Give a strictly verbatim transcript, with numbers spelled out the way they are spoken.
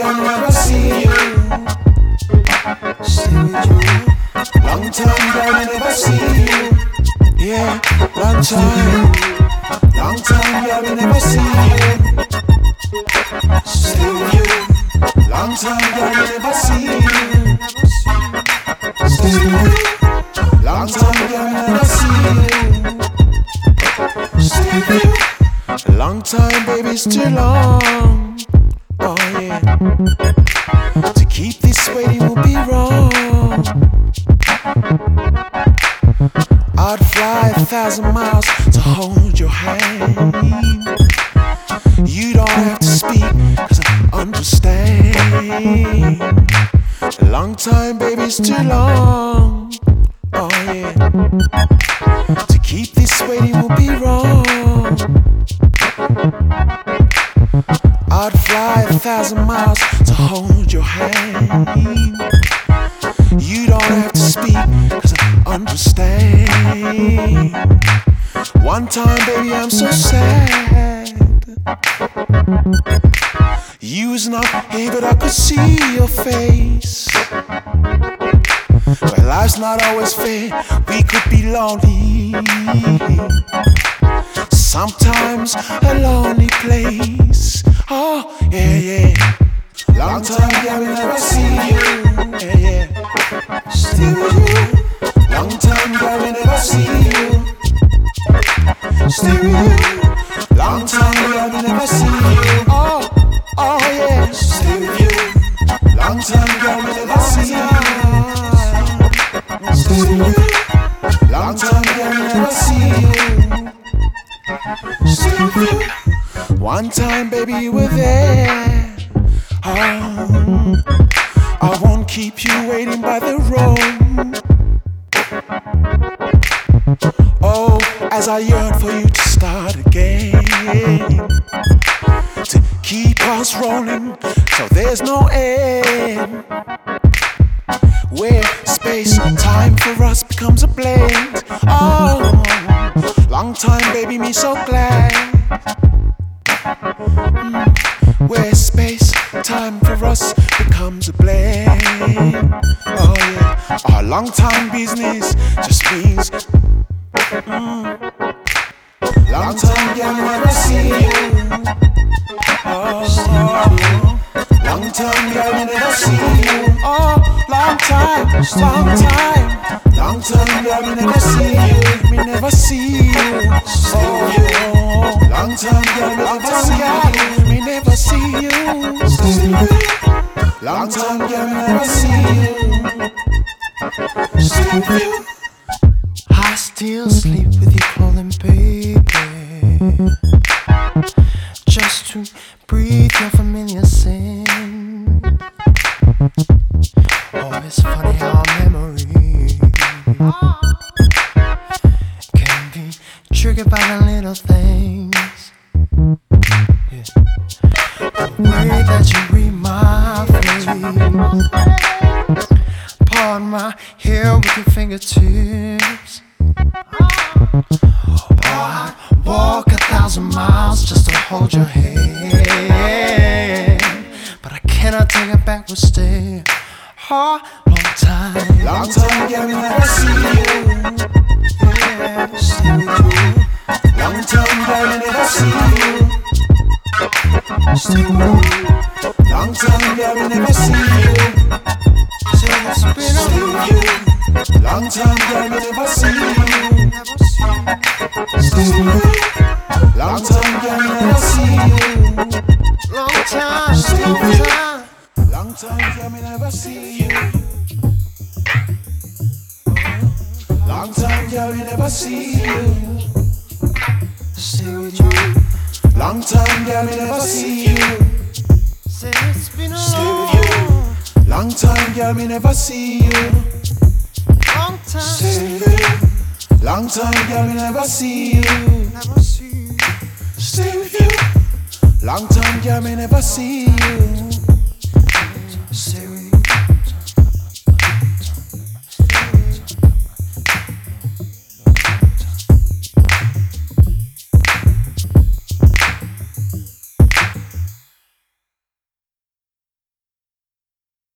girl, me never see you. Stay with you. Long time, girl, me never see you. Yeah, long time. Long time, girl, me never see you. Stay with you. Long time, girl, me never see you. Stay with you. Long time, girl, me never see you. Stay with you. Long time, baby, it's too long. Oh yeah. To keep this waiting will be wrong. I'd fly a thousand miles to hold your hand. You don't have to speak, cause I understand. A long time, baby, it's too long. Oh yeah. To keep this waiting will be wrong. I'd fly a thousand miles to hold your hand. You don't have to speak, cause I understand. One time, baby, I'm so sad. You was not here, but I could see your face. But life's not always fair, we could be lonely. Sometimes a lonely place. Oh, yeah, yeah. Long time, girl, we never see you. Yeah, yeah. Stay with you. Long time, girl, we never see you. Stay with you. Long time, girl, we never see you. Oh, oh, yeah. Stay with you. Long time, girl, we never see you. Stay with you. Long time, girl, we never see you. Stay with you. One time, baby, you were there. Oh, I won't keep you waiting by the road. Oh, as I yearn for you to start again, to keep us rolling, so there's no end. Where space and time for us becomes a blend. Oh, long time, baby, me so glad. Mm. Where space, time for us becomes a blend. Oh yeah, our long time business just means mm. Long time, girl, never see you. Oh, oh. Long time, girl, never see you. Oh, long time, long time. Long time, girl, me never see you. Me never see you. Oh, long time, girl, me never see you. Me never see you. Long time, girl, me never see you. Stay with you. I still sleep with you, calling baby, just to breathe your familiar scent. Oh, it's funny how memory can be triggered by the little things. Yeah. The way that you read my face, part my hair with your fingertips. Oh, I'd walk a thousand miles just to hold your hand, but I cannot take a backward step. Oh, long time, long time, girl, me never see you. Yeah, stay with you. Long time, girl, me never see you. Stay with you. Long time, girl, me never see you. Say it's been stay with you. Long time, girl, me never see you. Stay with you. Long time, girl, me never see you. Long time, stay with you. Long time, girl, me never see you. Long time, girl, me never see you. Stay with you. Long time, girl, me never see you. Say it's been a stay with you. Long time, girl, me never see you. Long time, stay with you. Long time, girl, me never see you. Never see you. Stay with you. Long time, girl, me never see you.